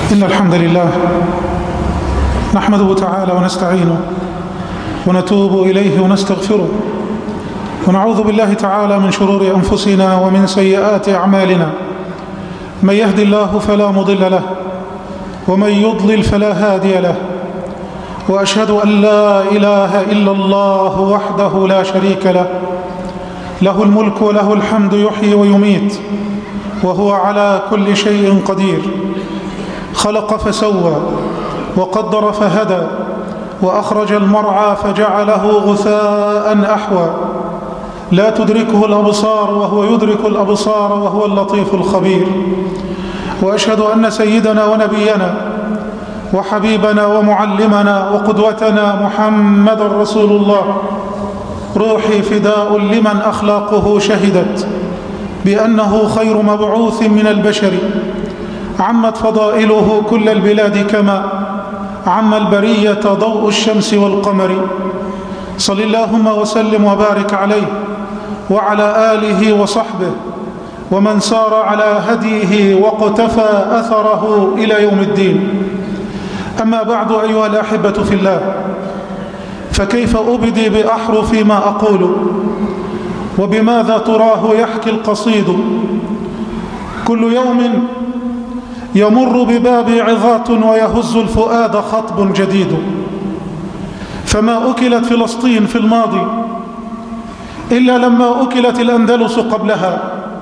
إن الحمد لله نحمده تعالى ونستعينه ونتوب إليه ونستغفره ونعوذ بالله تعالى من شرور أنفسنا ومن سيئات أعمالنا. من يهد الله فلا مضل له ومن يضلل فلا هادي له، وأشهد أن لا إله إلا الله وحده لا شريك له، له الملك وله الحمد يحيي ويميت وهو على كل شيء قدير. خلق فسوى وقدر فهدى وأخرج المرعى فجعله غثاء أحوى، لا تدركه الأبصار وهو يدرك الأبصار وهو اللطيف الخبير. وأشهد أن سيدنا ونبينا وحبيبنا ومعلمنا وقدوتنا محمد رسول الله، روحي فداء لمن أخلاقه شهدت بأنه خير مبعوث من البشر، عمت فضائله كل البلاد كما عم البرية ضوء الشمس والقمر. صل اللهم وسلم وبارك عليه وعلى آله وصحبه ومن سار على هديه واقتفى أثره إلى يوم الدين. أما بعد أيها الأحبة في الله، فكيف أبدي بأحرف ما أقول وبماذا تراه يحكي القصيد؟ كل يوم يمر ببابي عظات ويهز الفؤاد خطب جديد، فما أكلت فلسطين في الماضي إلا لما أكلت الأندلس قبلها.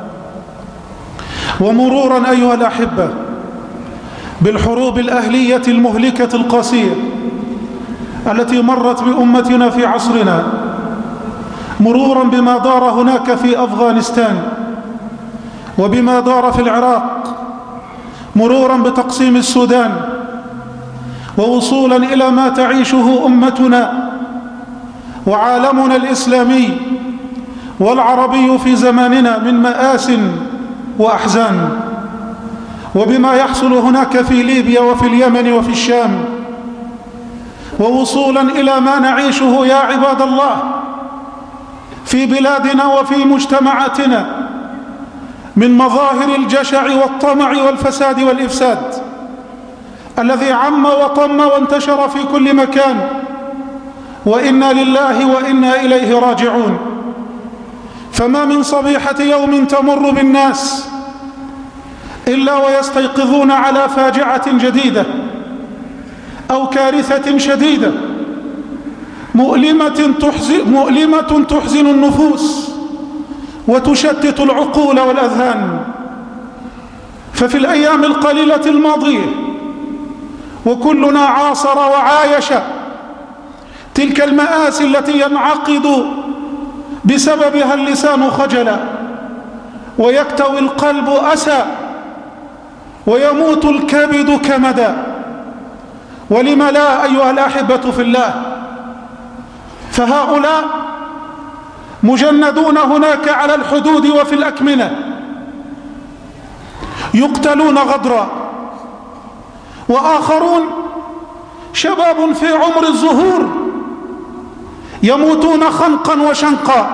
ومرورا أيها الأحبة بالحروب الأهلية المهلكة القاسية التي مرت بأمتنا في عصرنا، مرورا بما دار هناك في أفغانستان وبما دار في العراق، مرورا بتقسيم السودان، ووصولا إلى ما تعيشه أمتنا وعالمنا الإسلامي والعربي في زماننا من مآس وأحزان، وبما يحصل هناك في ليبيا وفي اليمن وفي الشام، ووصولا إلى ما نعيشه يا عباد الله في بلادنا وفي مجتمعاتنا من مظاهر الجشع والطمع والفساد والإفساد الذي عم وطم وانتشر في كل مكان. وإنا لله وإنا إليه راجعون. فما من صبيحة يوم تمر بالناس إلا ويستيقظون على فاجعة جديدة أو كارثة شديدة مؤلمة تحزن النفوس وتشتت العقول والأذهان. ففي الأيام القليلة الماضية وكلنا عاصر وعايش تلك المآسي التي ينعقد بسببها اللسان خجلا ويكتوي القلب أسى ويموت الكبد كمدا. ولم لا أيها الأحبة في الله؟ فهؤلاء مجندون هناك على الحدود وفي الأكمنة يقتلون غدرا، وآخرون شباب في عمر الزهور يموتون خنقا وشنقا،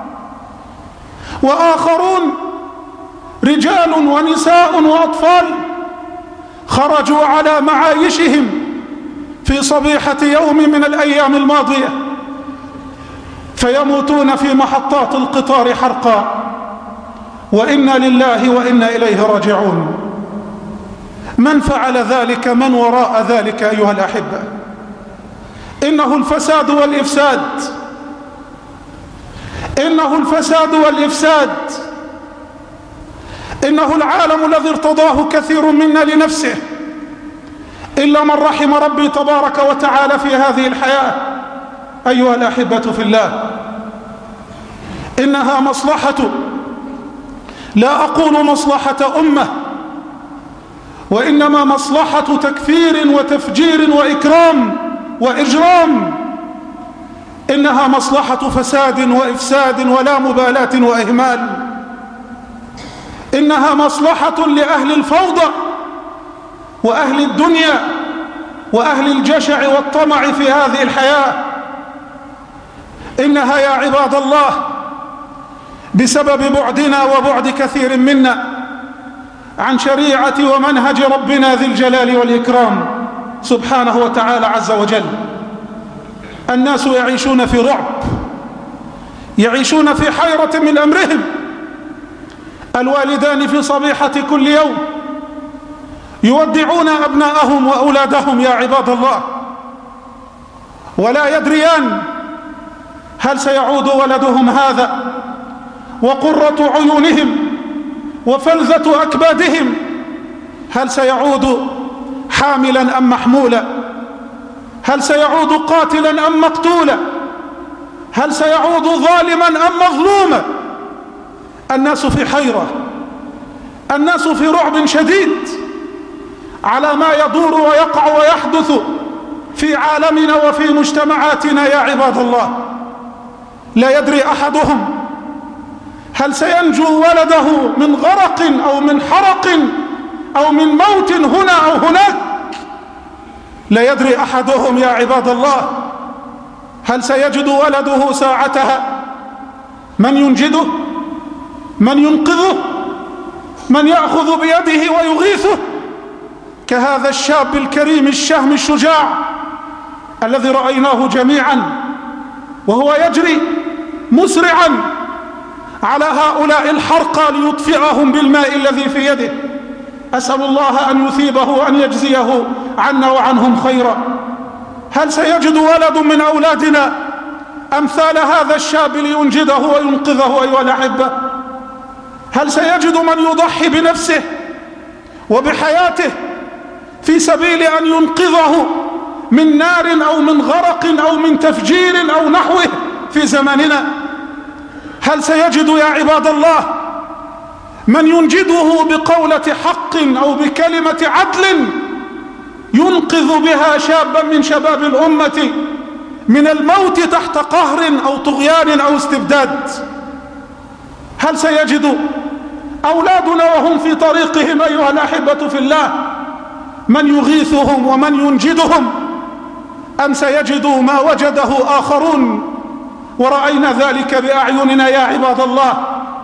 وآخرون رجال ونساء وأطفال خرجوا على معايشهم في صبيحة يوم من الأيام الماضية فيموتون في محطات القطار حرقا. وإنا لله وإنا إليه راجعون. من فعل ذلك؟ من وراء ذلك أيها الأحبة؟ إنه الفساد والإفساد، إنه الفساد والإفساد، إنه العالم الذي ارتضاه كثير منا لنفسه إلا من رحم ربي تبارك وتعالى في هذه الحياة. أيها الأحبة في الله، إنها مصلحة، لا أقول مصلحة أمة، وإنما مصلحة تكفير وتفجير وإكرام وإجرام. إنها مصلحة فساد وإفساد ولا مبالاة وإهمال. إنها مصلحة لأهل الفوضى وأهل الدنيا وأهل الجشع والطمع في هذه الحياة. إنها يا عباد الله بسبب بعدنا وبعد كثير منا عن شريعة ومنهج ربنا ذي الجلال والإكرام سبحانه وتعالى عز وجل. الناس يعيشون في رعب، يعيشون في حيرة من أمرهم. الوالدان في صبيحة كل يوم يودعون أبناءهم وأولادهم يا عباد الله، ولا يدريان هل سيعود ولدهم هذا وقرة عيونهم وفلذة أكبادهم، هل سيعود حاملا أم محمولا؟ هل سيعود قاتلا أم مقتولا؟ هل سيعود ظالما أم مظلوما؟ الناس في حيرة، الناس في رعب شديد على ما يدور ويقع ويحدث في عالمنا وفي مجتمعاتنا يا عباد الله. لا يدري أحدهم هل سينجو ولده من غرق أو من حرق أو من موت هنا أو هناك. لا يدري أحدهم يا عباد الله هل سيجد ولده ساعتها من ينجده، من ينقذه، من يأخذ بيده ويغيثه، كهذا الشاب الكريم الشهم الشجاع الذي رأيناه جميعا وهو يجري مسرعا على هؤلاء الحرقى ليطفئهم بالماء الذي في يده. أسأل الله أن يثيبه وأن يجزيه عنا وعنهم خيرا. هل سيجد ولد من أولادنا أمثال هذا الشاب لينجده وينقذه أيها الأحبة؟ هل سيجد من يضحي بنفسه وبحياته في سبيل أن ينقذه من نار أو من غرق أو من تفجير أو نحوه في زماننا؟ هل سيجد يا عباد الله من ينجده بقولة حق أو بكلمة عدل ينقذ بها شابا من شباب الأمة من الموت تحت قهر أو طغيان أو استبداد؟ هل سيجد أولادنا وهم في طريقهم أيها الأحبة في الله من يغيثهم ومن ينجدهم، أم سيجدوا ما وجده آخرون؟ ورأينا ذلك بأعيننا يا عباد الله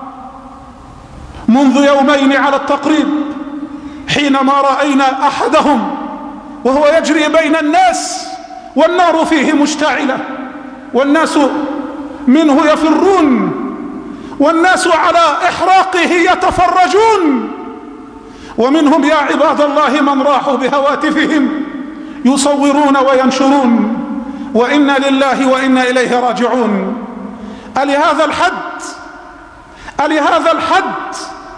منذ يومين على التقريب، حينما رأينا أحدهم وهو يجري بين الناس والنار فيه مشتعلة والناس منه يفرون والناس على إحراقه يتفرجون، ومنهم يا عباد الله من راحوا بهواتفهم يصورون وينشرون، وإنا لله وإنا إليه راجعون. ألهذا الحد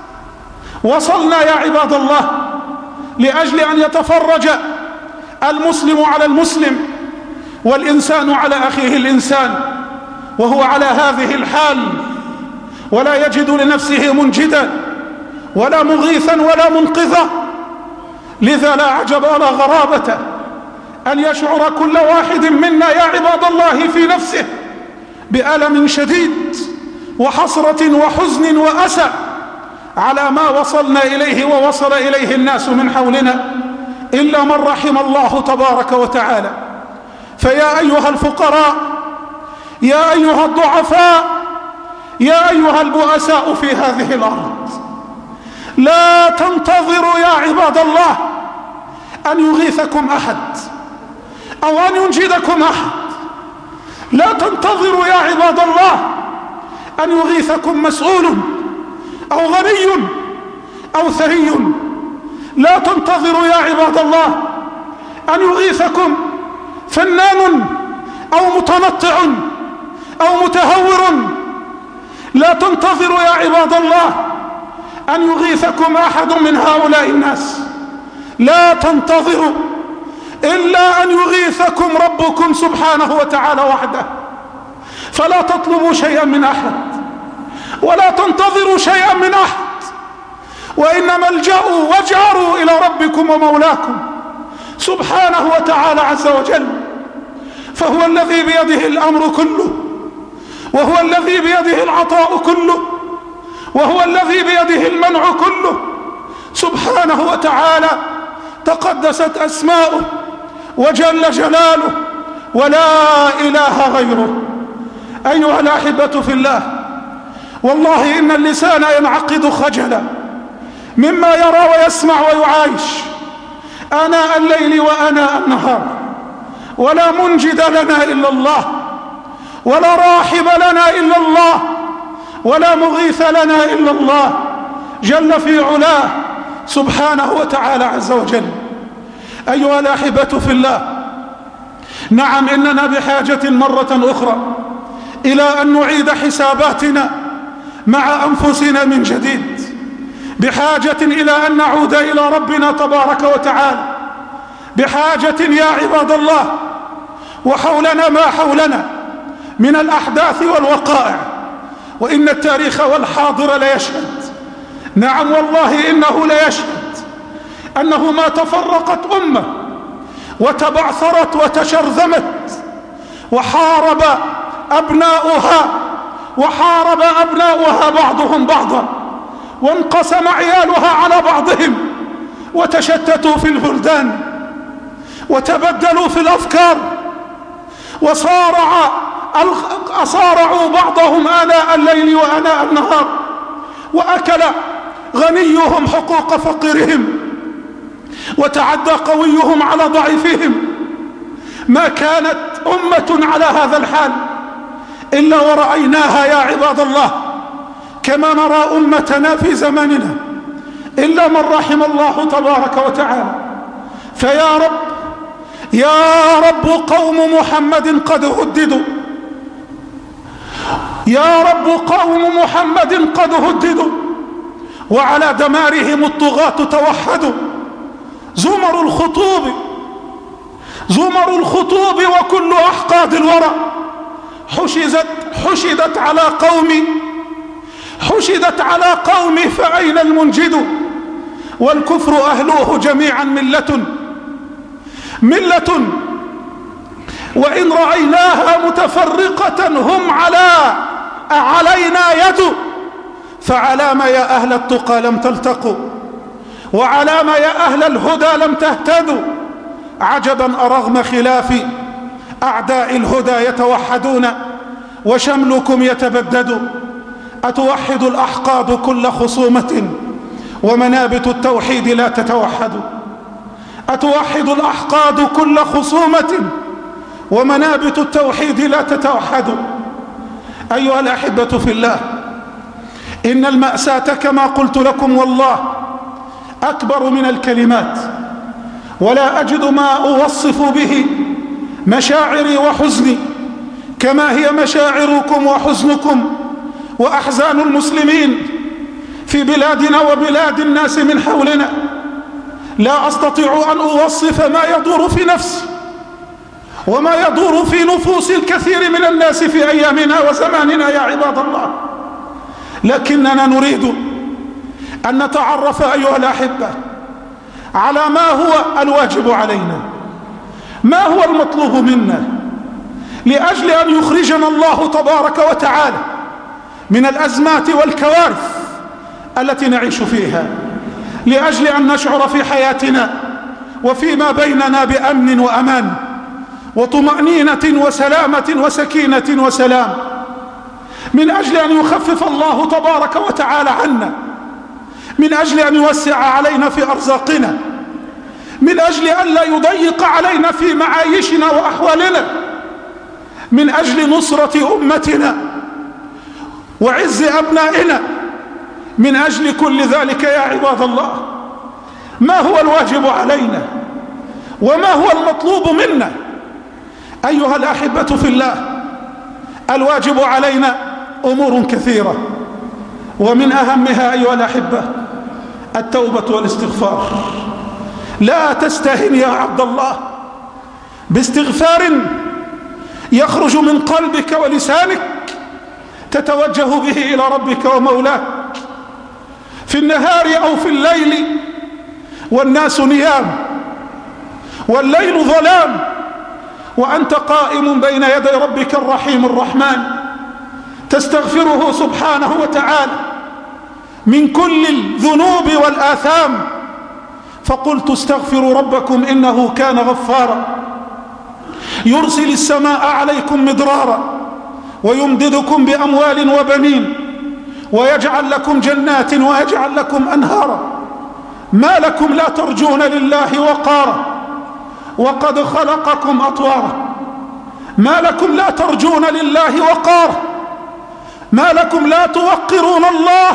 وصلنا يا عباد الله لأجل أن يتفرج المسلم على المسلم والإنسان على أخيه الإنسان وهو على هذه الحال، ولا يجد لنفسه منجدا ولا مغيثا ولا منقذا؟ لذا لا عجب ولا غرابة أن يشعر كل واحد منا يا عباد الله في نفسه بألم شديد وحسرة وحزن وأسى على ما وصلنا إليه ووصل إليه الناس من حولنا، إلا من رحم الله تبارك وتعالى. فيا أيها الفقراء، يا أيها الضعفاء، يا أيها البؤساء في هذه الأرض، لا تنتظروا يا عباد الله أن يغيثكم أحد أو أن ينجدكم أحد. لا تنتظروا يا عباد الله أن يغيثكم مسؤول أو غني أو ثري. لا تنتظروا يا عباد الله أن يغيثكم فنان أو متنطع أو متهور. لا تنتظروا يا عباد الله أن يغيثكم أحد من هؤلاء الناس. لا تنتظروا إلا أن يغيثكم ربكم سبحانه وتعالى وحده. فلا تطلبوا شيئا من أحد ولا تنتظروا شيئا من أحد، وإنما الجأوا واجأروا إلى ربكم ومولاكم سبحانه وتعالى عز وجل، فهو الذي بيده الأمر كله، وهو الذي بيده العطاء كله، وهو الذي بيده المنع كله سبحانه وتعالى. تقدست أسماؤه وجل جلاله ولا إله غيره. أيها الأحبة في الله، والله إن اللسان ينعقد خجلا مما يرى ويسمع ويعايش آناء الليل وآناء النهار، ولا منجد لنا إلا الله، ولا راحم لنا إلا الله، ولا مغيث لنا إلا الله جل في علاه سبحانه وتعالى عز وجل. أيها الأحبة في الله، نعم إننا بحاجة مرة أخرى إلى أن نعيد حساباتنا مع أنفسنا من جديد، بحاجة إلى أن نعود إلى ربنا تبارك وتعالى، بحاجة يا عباد الله، وحولنا ما حولنا من الأحداث والوقائع، وإن التاريخ والحاضر ليشهد، نعم والله إنه ليشهد أنه ما تفرقت أمة وتبعثرت وتشرذمت وحارب أبناؤها بعضهم بعضا، وانقسم عيالها على بعضهم، وتشتتوا في البلدان، وتبدلوا في الأفكار، وصارعوا بعضهم آناء الليل وآناء النهار، وأكل غنيهم حقوق فقيرهم، وتعدى قويهم على ضعيفهم. ما كانت أمة على هذا الحال إلا ورأيناها يا عباد الله، كما نرى أمتنا في زماننا، إلا من رحم الله تبارك وتعالى. فيا رب يا رب قوم محمد قد هددوا، يا رب قوم محمد قد هددوا، وعلى دمارهم الطغاة توحدوا. زمر الخطوب وكل أحقاد الورى حشدت على قوم فأين المنجد؟ والكفر أهلوه جميعا ملة وإن رأيناها متفرقة هم علينا يد. فعلام يا أهل التقى لم تلتقوا، وعلام يا أهل الهدى لم تهتدوا. عجبا أرغم خلاف أعداء الهدى يتوحدون، وشملكم يتبدد. أتوحد الأحقاد كل خصومة، ومنابت التوحيد لا تتوحد. أتوحد الأحقاد كل خصومة، ومنابت التوحيد لا تتوحد. أيها الأحبة في الله، إن المأساة كما قلت لكم والله أكبر من الكلمات، ولا أجد ما أوصف به مشاعري وحزني كما هي مشاعركم وحزنكم وأحزان المسلمين في بلادنا وبلاد الناس من حولنا. لا أستطيع أن أوصف ما يدور في نفسي وما يدور في نفوس الكثير من الناس في أيامنا وزماننا يا عباد الله، لكننا نريد أن نتعرف أيها الأحبة على ما هو الواجب علينا، ما هو المطلوب منا لأجل أن يخرجنا الله تبارك وتعالى من الأزمات والكوارث التي نعيش فيها، لأجل أن نشعر في حياتنا وفيما بيننا بأمن وأمان وطمأنينة وسلامة وسكينة وسلام، من أجل أن يخفف الله تبارك وتعالى عنا، من أجل أن يوسع علينا في أرزاقنا، من أجل أن لا يضيق علينا في معايشنا وأحوالنا، من أجل نصرة أمتنا وعز أبنائنا. من أجل كل ذلك يا عباد الله، ما هو الواجب علينا وما هو المطلوب منا؟ أيها الأحبة في الله، الواجب علينا أمور كثيرة، ومن أهمها أيها الأحبة التوبة والاستغفار. لا تستهن يا عبد الله باستغفار يخرج من قلبك ولسانك تتوجه به إلى ربك ومولاك في النهار أو في الليل، والناس نيام والليل ظلام، وأنت قائم بين يدي ربك الرحيم الرحمن تستغفره سبحانه وتعالى من كل الذنوب والآثام. فقلت استغفروا ربكم إنه كان غفارا يرسل السماء عليكم مدرارا ويمددكم بأموال وبنين ويجعل لكم جنات ويجعل لكم أنهارا ما لكم لا ترجون لله وقارا وقد خلقكم أطوارا. ما لكم لا ترجون لله وقارا، ما لكم لا توقرون الله،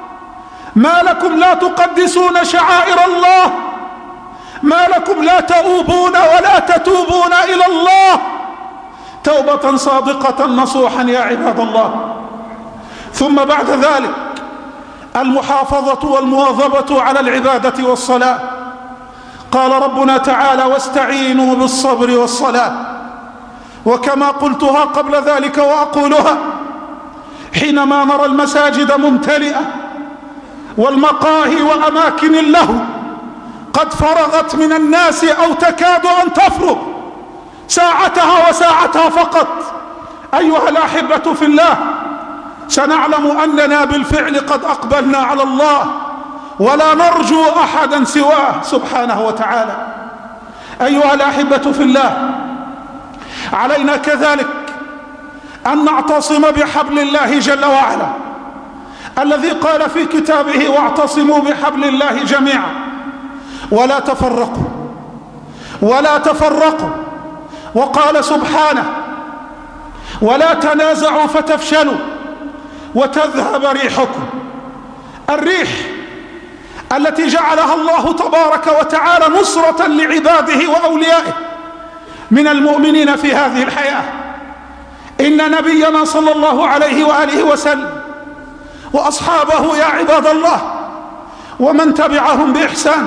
ما لكم لا تقدسون شعائر الله، ما لكم لا تؤوبون ولا تتوبون إلى الله توبة صادقة نصوحا يا عباد الله. ثم بعد ذلك المحافظة والمواظبة على العبادة والصلاة. قال ربنا تعالى: واستعينوا بالصبر والصلاة. وكما قلتها قبل ذلك وأقولها، حينما نرى المساجد ممتلئة والمقاهي وأماكن اللهو قد فرغت من الناس أو تكاد أن تفرغ ساعتها وساعتها فقط، أيها الأحبة في الله، سنعلم أننا بالفعل قد أقبلنا على الله ولا نرجو أحدا سواه سبحانه وتعالى. أيها الأحبة في الله، علينا كذلك أن نعتصم بحبل الله جل وعلا الذي قال في كتابه: واعتصموا بحبل الله جميعا ولا تفرقوا ولا تفرقوا. وقال سبحانه: ولا تنازعوا فتفشلوا وتذهب ريحكم. الريح التي جعلها الله تبارك وتعالى نصرة لعباده وأوليائه من المؤمنين في هذه الحياة. إن نبينا صلى الله عليه وآله وسلم وأصحابه يا عباد الله ومن تبعهم بإحسان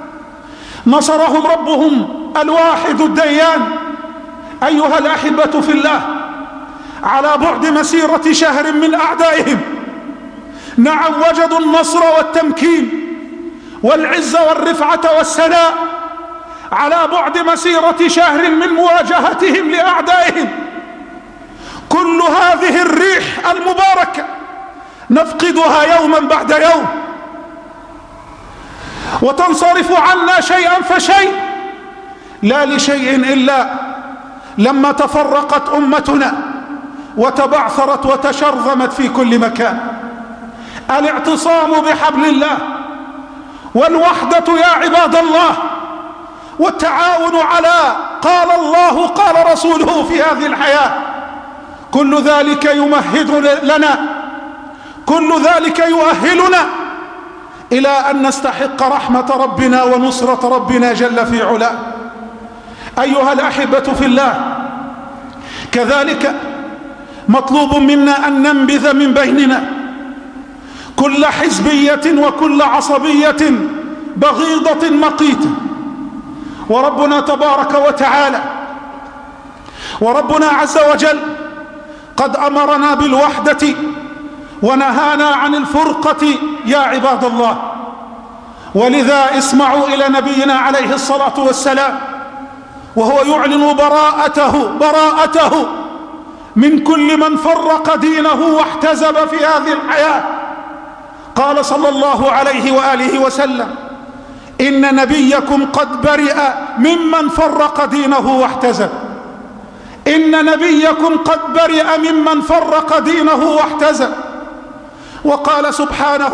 نصرهم ربهم الواحد الديان، أيها الأحبة في الله، على بعد مسيرة شهر من أعدائهم. نعم، وجدوا النصر والتمكين والعز والرفعة والسناء على بعد مسيرة شهر من مواجهتهم لأعدائهم. كل هذه الريح المباركة نفقدها يوما بعد يوم، وتنصرف عنا شيئا فشيء، لا لشيء إلا لما تفرقت أمتنا وتبعثرت وتشرذمت في كل مكان. الاعتصام بحبل الله والوحدة يا عباد الله والتعاون على قال الله قال رسوله في هذه الحياة، كل ذلك يمهد لنا، كل ذلك يؤهلنا إلى أن نستحق رحمة ربنا ونصرة ربنا جل في علاه. أيها الأحبة في الله، كذلك مطلوب منا أن ننبذ من بيننا كل حزبية وكل عصبية بغيضة مقيتة. وربنا تبارك وتعالى وربنا عز وجل قد أمرنا بالوحدة ونهانا عن الفرقة يا عباد الله. ولذا اسمعوا إلى نبينا عليه الصلاة والسلام وهو يعلن براءته من كل من فرق دينه واحتزب في هذه الحياة. قال صلى الله عليه وآله وسلم: إن نبيكم قد برئ ممن فرق دينه واحتزب. إن نبيكم قد برئ ممن فرق دينه واحتزب. وقال سبحانه: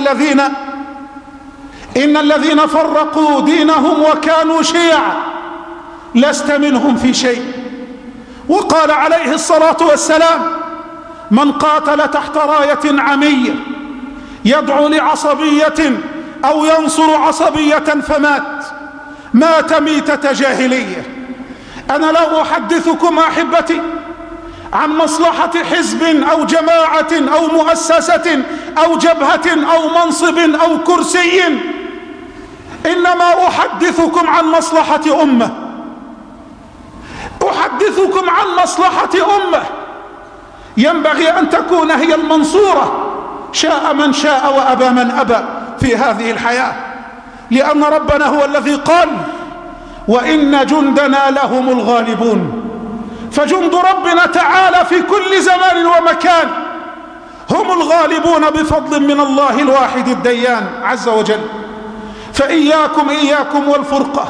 إن الذين فرقوا دينهم وكانوا شيعا لست منهم في شيء. وقال عليه الصلاة والسلام: من قاتل تحت راية عمية يدعو لعصبية أو ينصر عصبية مات ميتة جاهلية. أنا لا أحدثكم أحبتي عن مصلحة حزب أو جماعة أو مؤسسة أو جبهة أو منصب أو كرسي، إنما أحدثكم عن مصلحة أمة، أحدثكم عن مصلحة أمة ينبغي أن تكون هي المنصورة شاء من شاء وأبى من أبى في هذه الحياة، لأن ربنا هو الذي قال: وإن جندنا لهم الغالبون. فجند ربنا تعالى في كل زمان ومكان هم الغالبون بفضل من الله الواحد الديان عز وجل. فإياكم والفرقة،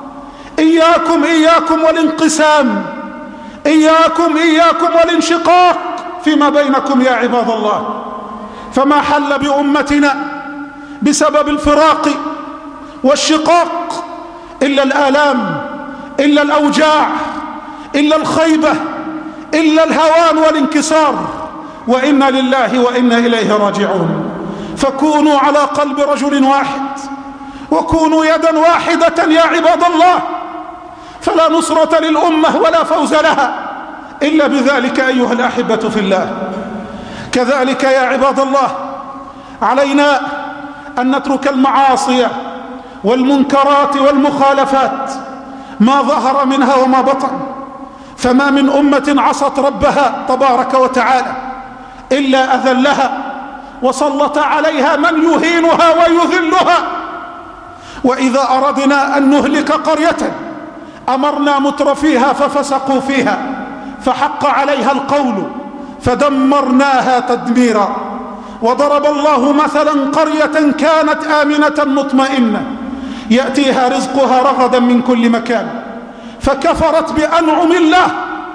إياكم والانقسام، إياكم والانشقاق فيما بينكم يا عباد الله. فما حل بأمتنا بسبب الفراق والشقاق، إلا الآلام، إلا الأوجاع، إلا الخيبة، إلا الهوان والانكسار. وإنا لله وإنا إليه راجعون. فكونوا على قلب رجل واحد، وكونوا يدا واحدة يا عباد الله، فلا نصرة للأمة ولا فوز لها إلا بذلك أيها الأحبة في الله. كذلك يا عباد الله علينا أن نترك المعاصي والمنكرات والمخالفات ما ظهر منها وما بطن. فما من أمة عصت ربها تبارك وتعالى إلا أذلها وسلط عليها من يهينها ويذلها. وإذا أردنا أن نهلك قرية أمرنا مترفيها ففسقوا فيها فحق عليها القول فدمرناها تدميرا. وضرب الله مثلا قرية كانت آمنة مطمئنة يأتيها رزقها رغدا من كل مكان فكفرت بأنعم الله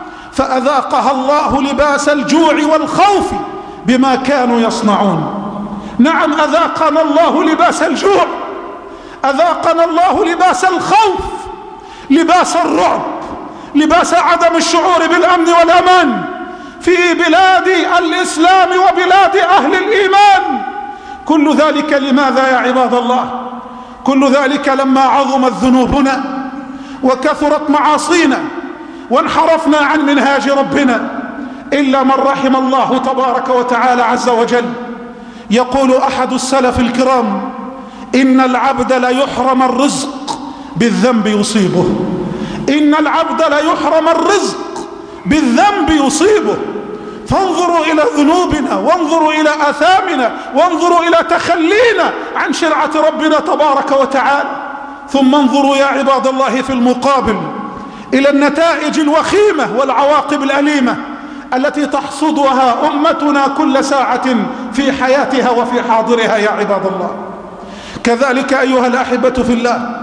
فأذاقها الله لباس الجوع والخوف بما كانوا يصنعون. نعم، أذاقنا الله لباس الجوع، أذاقنا الله لباس الخوف، لباس الرعب، لباس عدم الشعور بالأمن والأمان في بلاد الإسلام وبلاد أهل الإيمان. كل ذلك لماذا يا عباد الله؟ كل ذلك لما عظمت ذنوبنا وكثرت معاصينا وانحرفنا عن منهاج ربنا، إلا من رحم الله تبارك وتعالى عز وجل. يقول أحد السلف الكرام: إن العبد ليحرم الرزق بالذنب يصيبه. إن العبد ليحرم الرزق بالذنب يصيبه. فانظروا إلى ذنوبنا، وانظروا إلى آثامنا، وانظروا إلى تخلينا عن شرعة ربنا تبارك وتعالى. ثم انظروا يا عباد الله في المقابل إلى النتائج الوخيمة والعواقب الأليمة التي تحصدها أمتنا كل ساعة في حياتها وفي حاضرها يا عباد الله. كذلك أيها الأحبة في الله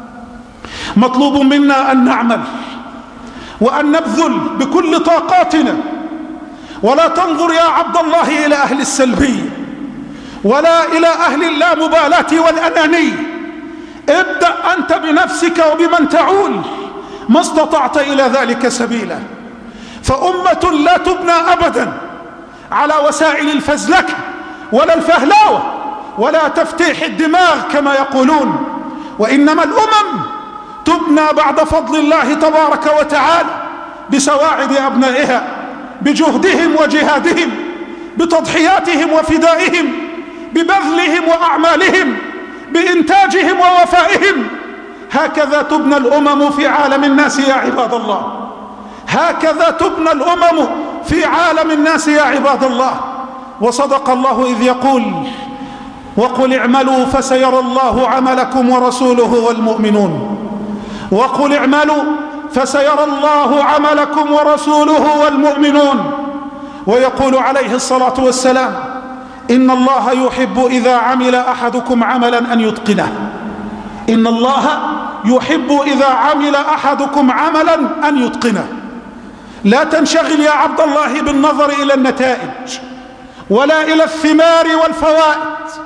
مطلوب منا أن نعمل وأن نبذل بكل طاقاتنا، ولا تنظر يا عبد الله إلى أهل السلبية ولا إلى أهل اللامبالاة والأنانية. ابدأ أنت بنفسك وبمن تعول ما استطعت إلى ذلك سبيلا. فأمة لا تبنى أبدا على وسائل الفزلكة ولا الفهلاوة ولا تفتيح الدماغ كما يقولون، وإنما الأمم تبنى بعد فضل الله تبارك وتعالى بسواعد أبنائها، بجهدهم وجهادهم، بتضحياتهم وفدائهم، ببذلهم وأعمالهم، بإنتاجهم ووفائهم. هكذا تبنى الأمم في عالم الناس يا عباد الله. هكذا تبنى الأمم في عالم الناس يا عباد الله. وصدق الله إذ يقول: وقل اعملوا فسيرى الله عملكم ورسوله والمؤمنون. وقل اعملوا فسيرى الله عملكم ورسوله والمؤمنون. ويقول عليه الصلاة والسلام: إن الله يحب إذا عمل أحدكم عملا أن يتقنه. إن الله يحب إذا عمل أحدكم عملا أن يتقنه. لا تنشغل يا عبد الله بالنظر إلى النتائج ولا إلى الثمار والفوائد،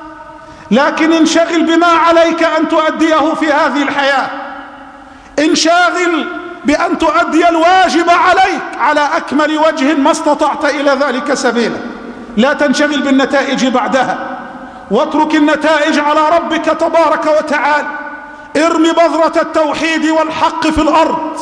لكن انشغل بما عليك أن تؤديه في هذه الحياة. انشغل بأن تؤدي الواجب عليك على أكمل وجه ما استطعت إلى ذلك سبيلا. لا تنشغل بالنتائج بعدها، واترك النتائج على ربك تبارك وتعالى. ارمي بذرة التوحيد والحق في الأرض،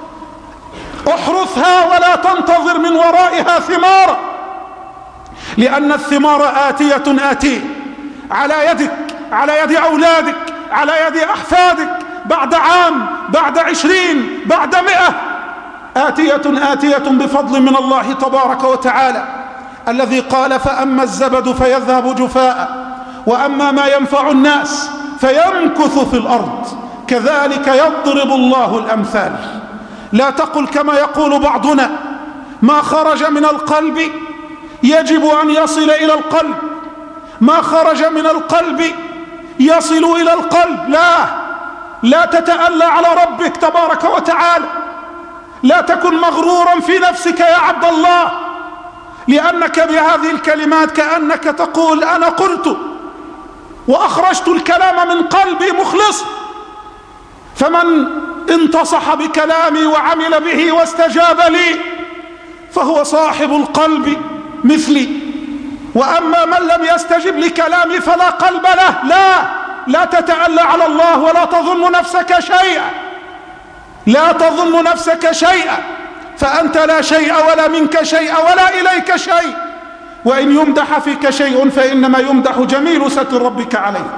احرثها ولا تنتظر من ورائها ثمارا، لأن الثمار آتية على يدك، على يد أولادك، على يد أحفادك، بعد عام، بعد 20، بعد 100. آتية بفضل من الله تبارك وتعالى، الذي قال: فأما الزبد فيذهب جفاء وأما ما ينفع الناس فيمكث في الأرض كذلك يضرب الله الأمثال. لا تقل كما يقول بعضنا: ما خرج من القلب يجب أن يصل إلى القلب، ما خرج من القلب يصل إلى القلب. لا تتألى على ربك تبارك وتعالى. لا تكن مغرورا في نفسك يا عبد الله، لأنك بهذه الكلمات كأنك تقول: أنا قلت، وأخرجت الكلام من قلبي مخلص. فمن انتصح بكلامي وعمل به واستجاب لي فهو صاحب القلب مثلي. وأما من لم يستجب لكلامي فلا قلب له. لا تتألى على الله ولا تظن نفسك شيئا، لا تظن نفسك شيئا، فأنت لا شيء ولا منك شيء ولا إليك شيء. وإن يمدح فيك شيء فإنما يمدح جميل ستر ربك عليك،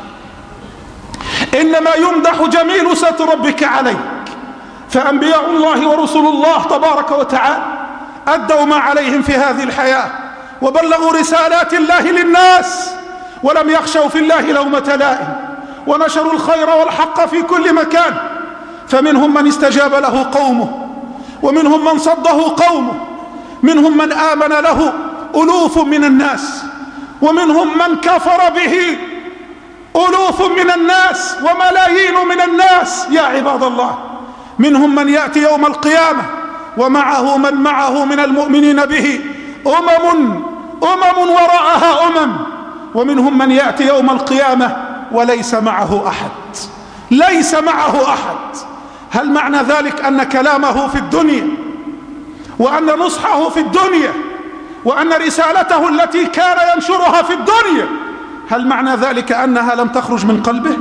إنما يمدح جميل ستر ربك عليك. فأنبياء الله ورسل الله تبارك وتعالى أدوا ما عليهم في هذه الحياة وبلغوا رسالات الله للناس ولم يخشوا في الله لومة لائم، ونشروا الخير والحق في كل مكان. فمنهم من استجاب له قومه، ومنهم من صده قومه، منهم من آمن له ألوف من الناس، ومنهم من كفر به ألوف من الناس وملايين من الناس. يا عباد الله، منهم من يأتي يوم القيامة ومعه من معه من المؤمنين به أمم وراءها أمم، ومنهم من يأتي يوم القيامة وليس معه أحد، ليس معه أحد. هل معنى ذلك أن كلامه في الدنيا وأن نصحه في الدنيا وأن رسالته التي كان ينشرها في الدنيا، هل معنى ذلك أنها لم تخرج من قلبه؟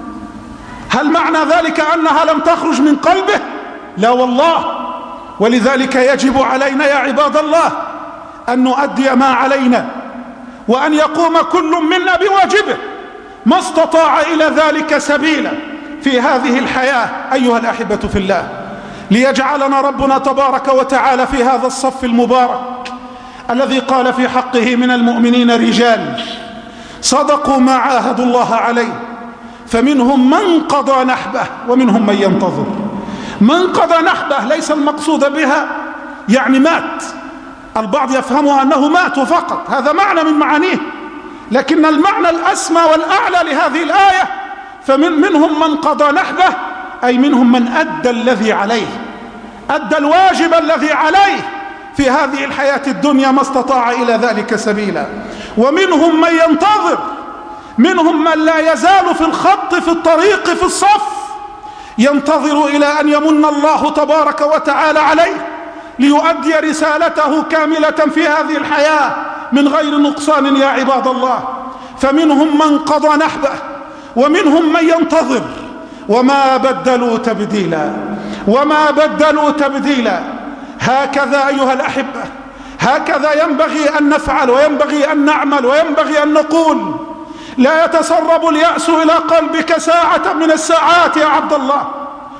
هل معنى ذلك أنها لم تخرج من قلبه؟ لا والله. ولذلك يجب علينا يا عباد الله أن نؤدي ما علينا، وأن يقوم كل منا بواجبه ما استطاع إلى ذلك سبيلا في هذه الحياة أيها الأحبة في الله، ليجعلنا ربنا تبارك وتعالى في هذا الصف المبارك الذي قال في حقه من المؤمنين رجال صدقوا ما عاهدوا الله عليه، فمنهم من قضى نحبه ومنهم من ينتظر. من قضى نحبه ليس المقصود بها يعني مات، البعض يفهمها أنه مات فقط، هذا معنى من معانيه، لكن المعنى الأسمى والأعلى لهذه الآية فمنهم من قضى نحبه، أي منهم من أدى الذي عليه، أدى الواجب الذي عليه في هذه الحياة الدنيا ما استطاع إلى ذلك سبيلا. ومنهم من ينتظر، منهم من لا يزال في الخط في الطريق في الصف ينتظر إلى أن يمن الله تبارك وتعالى عليه ليؤدي رسالته كاملة في هذه الحياة من غير نقصان يا عباد الله. فمنهم من قضى نحبه ومنهم من ينتظر، وما بدلوا تبديلا، وما بدلوا تبديلا. هكذا أيها الأحبة، هكذا ينبغي أن نفعل وينبغي أن نعمل وينبغي أن نقول. لا يتسرب اليأس إلى قلبك ساعة من الساعات يا عبد الله،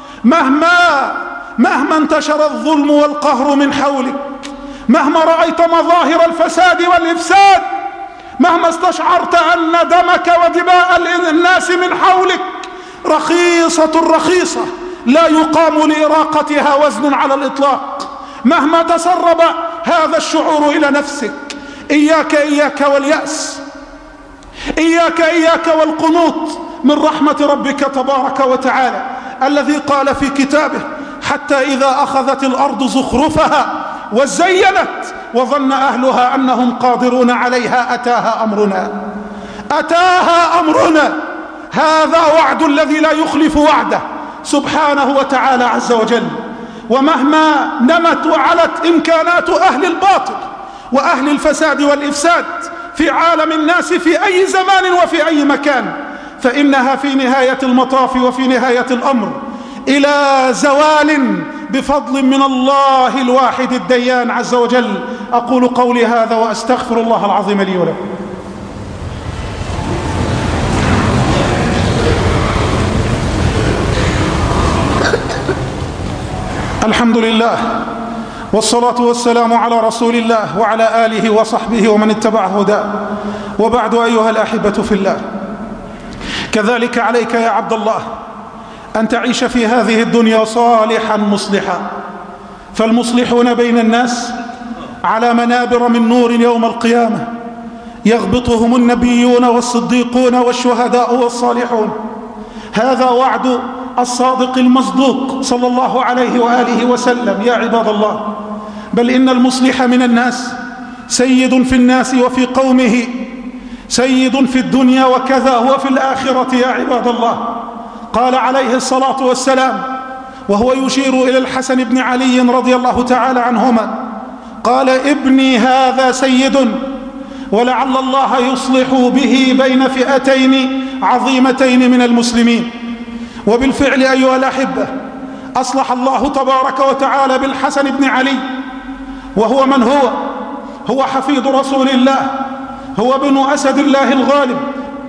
مهما انتشر الظلم والقهر من حولك، مهما رأيت مظاهر الفساد والإفساد، مهما استشعرت أن دمك ودماء الناس من حولك رخيصة لا يقام لإراقتها وزن على الإطلاق، مهما تسرب هذا الشعور إلى نفسك، إياك واليأس، إياك والقنوط من رحمة ربك تبارك وتعالى الذي قال في كتابه حتى إذا أخذت الأرض زخرفها وزينت وظن أهلها أنهم قادرون عليها أتاها أمرنا. هذا وعد الذي لا يخلف وعده سبحانه وتعالى عز وجل. ومهما نمت وعلت إمكانات أهل الباطل وأهل الفساد والإفساد في عالم الناس في أي زمان وفي أي مكان، فإنها في نهاية المطاف وفي نهاية الأمر إلى زوال بفضل من الله الواحد الديان عز وجل. أقول قولي هذا وأستغفر الله العظيم لي ولكم. الحمد لله والصلاة والسلام على رسول الله وعلى آله وصحبه ومن اتبع هداه، وبعد أيها الأحبة في الله، كذلك عليك يا عبد الله أن تعيش في هذه الدنيا صالحا مصلحا، فالمصلحون بين الناس على منابر من نور يوم القيامة يغبطهم النبيون والصديقون والشهداء والصالحون. هذا وعد الصادق المصدوق صلى الله عليه وآله وسلم يا عباد الله. بل إن المصلح من الناس سيد في الناس وفي قومه، سيد في الدنيا وكذا هو في الآخرة يا عباد الله. قال عليه الصلاة والسلام وهو يشير إلى الحسن بن علي رضي الله تعالى عنهما، قال ابني هذا سيد ولعل الله يصلح به بين فئتين عظيمتين من المسلمين. وبالفعل أيها الأحبة أصلح الله تبارك وتعالى بالحسن بن علي، وهو من هو حفيد رسول الله، هو ابن أسد الله الغالب،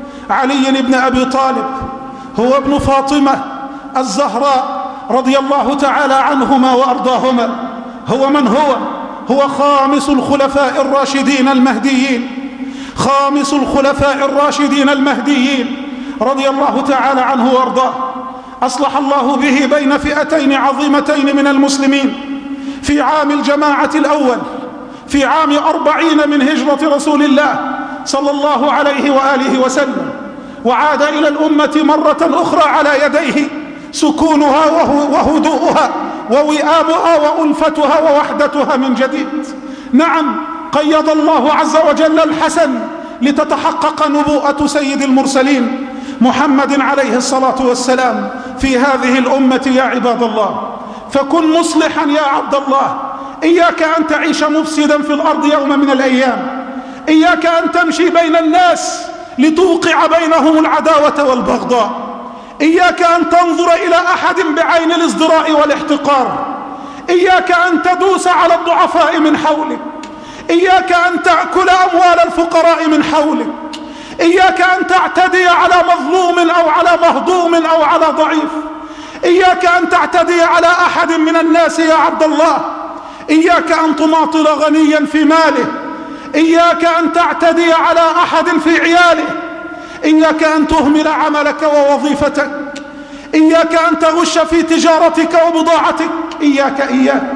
علي بن أبي طالب، هو ابن فاطمة الزهراء رضي الله تعالى عنهما وأرضاهما. هو من هو خامس الخلفاء الراشدين المهديين، خامس الخلفاء الراشدين المهديين رضي الله تعالى عنه وأرضاه. أصلح الله به بين فئتين عظيمتين من المسلمين في عام الجماعة الأول، في عام 40 من هجرة رسول الله صلى الله عليه وآله وسلم، وعاد إلى الأمة مرة أخرى على يديه سكونها وهدوءها ووئامها وألفتها ووحدتها من جديد. نعم، قيض الله عز وجل الحسن لتتحقق نبوءة سيد المرسلين محمد عليه الصلاة والسلام في هذه الأمة يا عباد الله. فكن مصلحا يا عبد الله، إياك أن تعيش مفسدا في الأرض يوم من الأيام، إياك أن تمشي بين الناس لتوقع بينهم العداوة والبغضاء، إياك أن تنظر إلى أحد بعين الازدراء والاحتقار، إياك أن تدوس على الضعفاء من حولك، إياك أن تأكل أموال الفقراء من حولك، إياك أن تعتدي على مظلوم أو على مهضوم أو على ضعيف، إياك أن تعتدي على أحد من الناس يا عبد الله، إياك أن تماطل غنيا في ماله، إياك أن تعتدي على أحد في عياله، إياك أن تهمل عملك ووظيفتك، إياك أن تغش في تجارتك وبضاعتك، إياك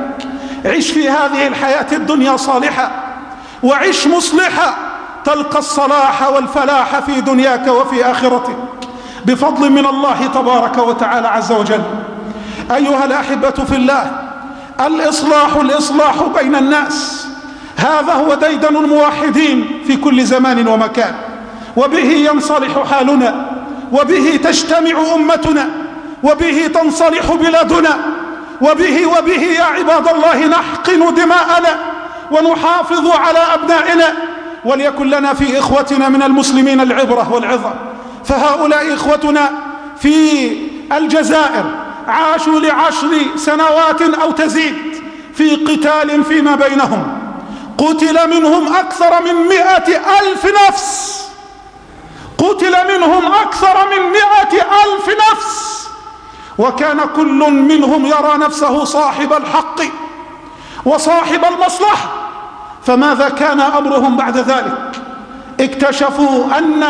عش في هذه الحياة الدنيا صالحة، وعش مصلحة، تلقى الصلاح والفلاح في دنياك وفي آخرتك بفضل من الله تبارك وتعالى عز وجل. أيها الأحبة في الله، الإصلاح بين الناس، هذا هو ديدن الموحدين في كل زمان ومكان، وبه ينصلح حالنا، وبه تجتمع أمتنا، وبه تنصلح بلادنا، وبه يا عباد الله نحقن دماءنا ونحافظ على أبنائنا، وليكن لنا في إخوتنا من المسلمين العبرة والعظة. فهؤلاء إخوتنا في الجزائر عاشوا ل10 سنوات أو تزيد في قتال فيما بينهم، قتل منهم أكثر من 100,000 نفس، قتل منهم أكثر من 100,000 نفس، وكان كل منهم يرى نفسه صاحب الحق وصاحب المصلحة. فماذا كان أمرهم بعد ذلك؟ اكتشفوا أن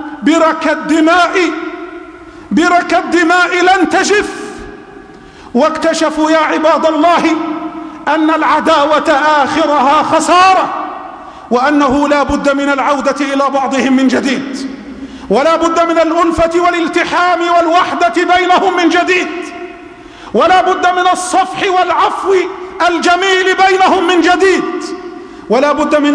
برك الدماء لن تجف، واكتشفوا يا عباد الله أن العداوة آخرها خسارة، وأنه لا بد من العودة إلى بعضهم من جديد، ولا بد من الألفة والالتحام والوحدة بينهم من جديد، ولا بد من الصفح والعفو الجميل بينهم من جديد، ولا بد من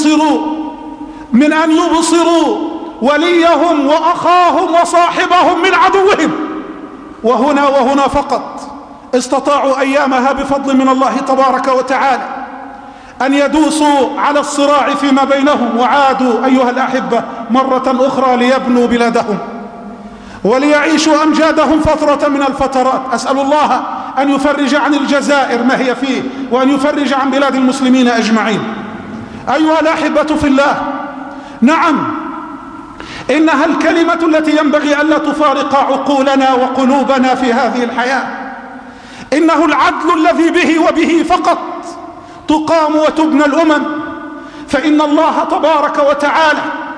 أن يبصروا وليهم وأخاهم وصاحبهم من عدوهم. وهنا فقط استطاعوا أيامها بفضل من الله تبارك وتعالى أن يدوسوا على الصراع فيما بينهم، وعادوا أيها الأحبة مرة أخرى ليبنوا بلادهم وليعيشوا أمجادهم فترة من الفترات. أسأل الله أن يفرج عن الجزائر ما هي فيه، وأن يفرج عن بلاد المسلمين أجمعين. أيها الأحبة في الله، نعم، إنها الكلمة التي ينبغي ألا تفارق عقولنا وقلوبنا في هذه الحياة. إنه العدل الذي به وبه فقط تقام وتبنى الأمم، فإن الله تبارك وتعالى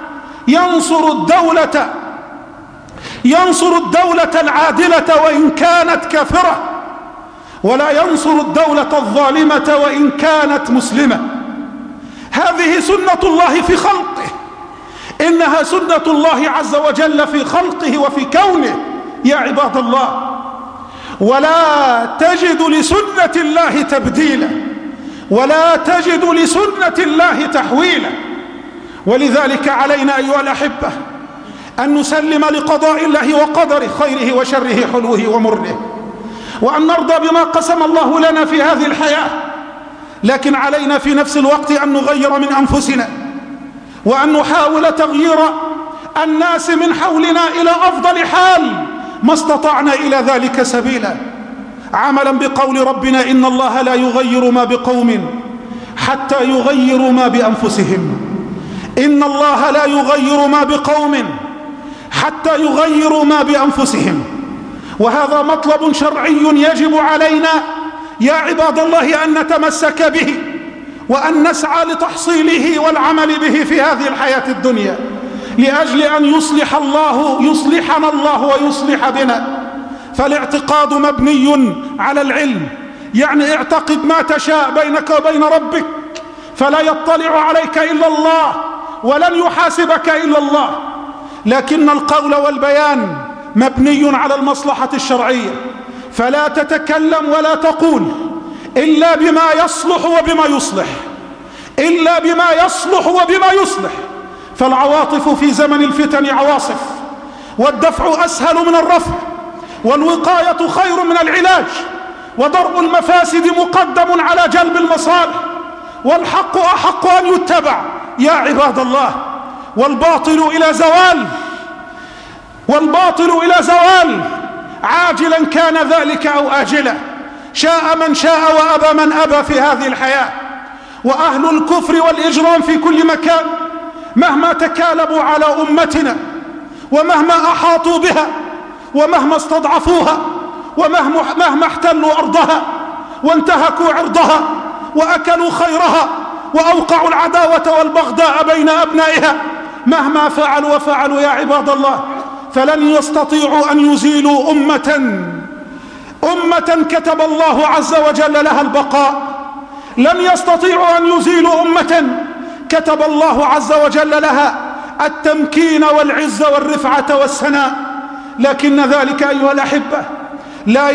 ينصر الدولة العادلة وإن كانت كافرة، ولا ينصر الدولة الظالمة وإن كانت مسلمة. هذه سنة الله في خلقه، إنها سنة الله عز وجل في خلقه وفي كونه يا عباد الله. ولا تجد لسنة الله تبديلا، ولا تجد لسنة الله تحويلا. ولذلك علينا أيها الأحبة أن نسلم لقضاء الله وقدره، خيره وشره، حلوه ومره، وأن نرضى بما قسم الله لنا في هذه الحياة. لكن علينا في نفس الوقت أن نغير من أنفسنا، وأن نحاول تغيير الناس من حولنا إلى أفضل حال ما استطعنا إلى ذلك سبيلا، عملا بقول ربنا: إن الله لا يغير ما بقوم حتى يغيروا ما بأنفسهم. إن الله لا يغير ما بقوم حتى يغيروا ما بأنفسهم. وهذا مطلب شرعي يجب علينا يا عباد الله أن نتمسك به، وأن نسعى لتحصيله والعمل به في هذه الحياة الدنيا، لأجل أن يصلحنا الله ويصلح بنا. فالاعتقاد مبني على العلم، يعني اعتقد ما تشاء بينك وبين ربك، فلا يطلع عليك إلا الله ولن يحاسبك إلا الله. لكن القول والبيان مبني على المصلحة الشرعية، فلا تتكلم ولا تقول إلا بما يصلح وبما يصلح، إلا بما يصلح وبما يصلح. فالعواطف في زمن الفتن عواصف، والدفع أسهل من الرفع، والوقاية خير من العلاج، ودرء المفاسد مقدم على جلب المصالح، والحق أحق أن يتبع يا عباد الله. والباطل إلى زوال، والباطل إلى زوال، عاجلا كان ذلك أو آجلا، شاء من شاء وأبى من أبى في هذه الحياة. وأهل الكفر والإجرام في كل مكان مهما تكالبوا على أمتنا، ومهما أحاطوا بها، ومهما استضعفوها، ومهما احتلوا أرضها وانتهكوا عرضها وأكلوا خيرها وأوقعوا العداوة والبغضاء بين أبنائها، مهما فعلوا وفعلوا يا عباد الله، فلن يستطيعوا أن يزيلوا أمة كتب الله عز وجل لها البقاء. لن يستطيعوا أن يزيلوا أمة كتب الله عز وجل لها التمكين والعز والرفعة والسناء. لكن ذلك أيها الأحبة لا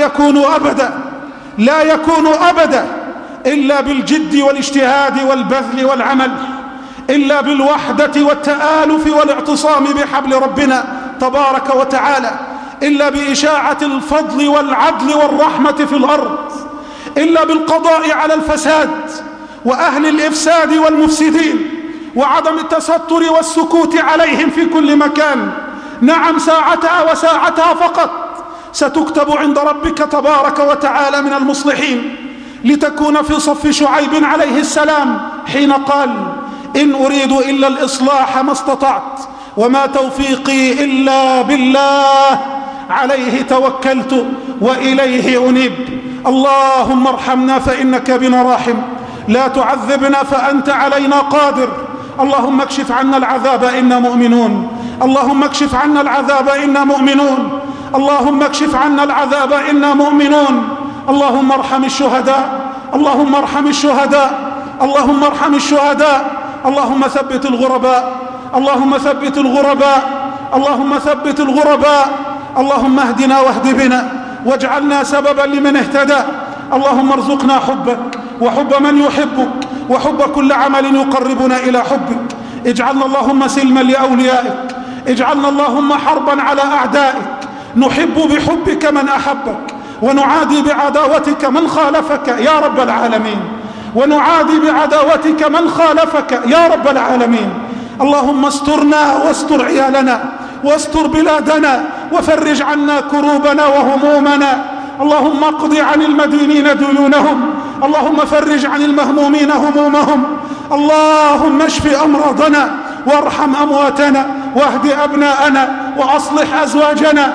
يكون أبدا إلا بالجد والاجتهاد والبذل والعمل، إلا بالوحدة والتآلف والاعتصام بحبل ربنا تبارك وتعالى، إلا بإشاعة الفضل والعدل والرحمة في الأرض، إلا بالقضاء على الفساد وأهل الإفساد والمفسدين، وعدم التستر والسكوت عليهم في كل مكان. نعم، ساعتها وساعتها فقط ستكتب عند ربك تبارك وتعالى من المصلحين، لتكون في صف شعيب عليه السلام حين قال: إن أريد إلا الإصلاح ما استطعت وما توفيقي إلا بالله عليه توكلت وإليه أنيب. اللهم ارحمنا فإنك بنا راحم، لا تعذبنا فأنت علينا قادر. اللهم اكشف عنا العذاب إنا مؤمنون، اللهم اكشف عنا العذاب إنا مؤمنون، اللهم اكشف عنا العذاب إنا مؤمنون. اللهم ارحم الشهداء، اللهم ارحم الشهداء، اللهم ارحم الشهداء. اللهم ثبت الغرباء، اللهم ثبت الغرباء، اللهم ثبت الغرباء. اللهم اهدنا واهد بنا واجعلنا سببا لمن اهتدى. اللهم ارزقنا حبك وحب من يحبك وحب كل عمل يقربنا إلى حبك. اجعلنا اللهم سلما لأوليائك، اجعلنا اللهم حربا على أعدائك، نحب بحبك من أحبك ونعادي بعداوتك من خالفك يا رب العالمين، ونعادي بعداوتك من خالفك يا رب العالمين. اللهم استرنا واستر عيالنا واستر بلادنا وفرج عنا كروبنا وهمومنا. اللهم اقض عن المدينين ديونهم، اللهم فرج عن المهمومين همومهم. اللهم اشف أمراضنا وارحم أمواتنا واهد أبناءنا وأصلح أزواجنا.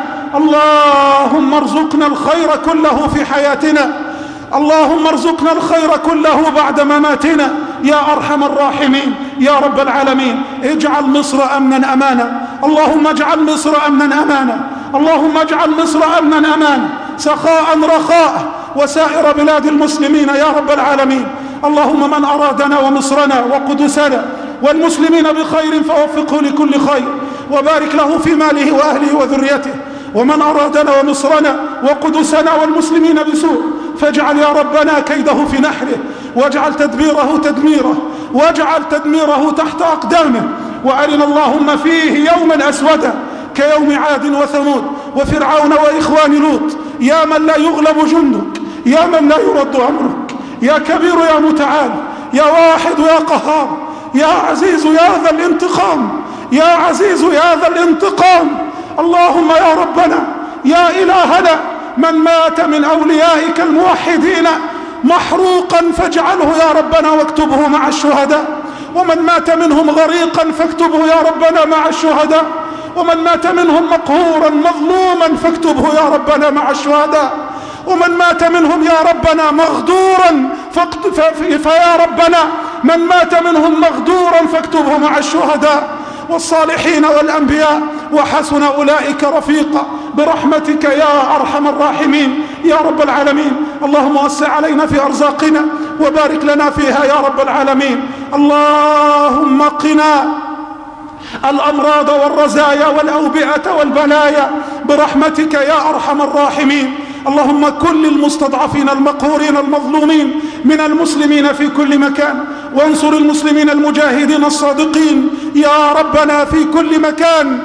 اللهم ارزقنا الخير كله في حياتنا، اللهم ارزقنا الخير كله بعد مماتنا يا أرحم الراحمين يا رب العالمين. اجعل مصر أمنا أمانا، اللهم اجعل مصر أمنا أمانا، اللهم اجعل مصر أمنا أمانا، سخاء رخاء وسائر بلاد المسلمين يا رب العالمين. اللهم من أرادنا ومصرنا وقدسنا والمسلمين بخير فوفقه لكل خير وبارك له في ماله وأهله وذريته، ومن أرادنا ومصرنا وقدسنا والمسلمين بسوء فاجعل يا ربنا كيده في نحره واجعل تدبيره تدميره واجعل تدميره تحت أقدامه، وأرنا اللهم فيه يوما أسودا كيوم عاد وثمود وفرعون وإخوان لوط، يا من لا يغلب جندك، يا من لا يرد أمرك، يا كبير يا متعال، يا واحد يا قهار، يا عزيز يا ذا الانتقام، يا عزيز يا ذا الانتقام. اللهم يا ربنا يا إلهنا، من مات من أوليائك الموحدين محروقا فاجعله يا ربنا واكتبه مع الشهداء، ومن مات منهم غريقا فاكتبه يا ربنا مع الشهداء، ومن مات منهم مقهورا مظلوما فاكتبه يا ربنا مع الشهداء، ومن مات منهم يا ربنا مغدورا فيا ربنا من مات منهم مغدورا فاكتبه مع الشهداء والصالحين والأنبياء، وحسن أولئك رفيقا برحمتك يا أرحم الراحمين يا رب العالمين. اللهم وسع علينا في أرزاقنا وبارك لنا فيها يا رب العالمين. اللهم قنا الأمراض والرزايا والأوبئة والبلايا برحمتك يا أرحم الراحمين. اللهم كن للمستضعفين المقهورين المظلومين من المسلمين في كل مكان، وانصر المسلمين المجاهدين الصادقين يا ربنا في كل مكان.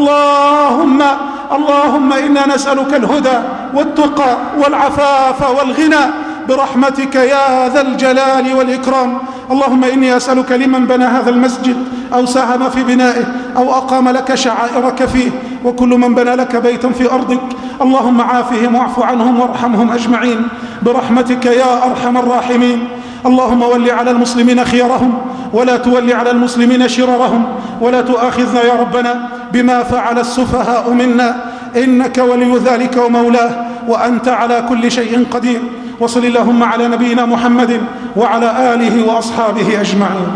اللهم إنا نسألك الهدى والتقى والعفاف والغنى برحمتك يا ذا الجلال والإكرام. اللهم إني أسألك لمن بنى هذا المسجد أو ساهم في بنائه أو أقام لك شعائرك فيه، وكل من بنى لك بيتا في أرضك، اللهم عافهم واعف عنهم وارحمهم أجمعين برحمتك يا أرحم الراحمين. اللهم ول على المسلمين خيرهم ولا تول على المسلمين شررهم، ولا تؤاخذنا يا ربنا بما فعل السفهاء منا، إنك ولي ذلك ومولاه، وأنت على كل شيء قدير. وصل اللهم على نبينا محمد وعلى آله وأصحابه أجمعين.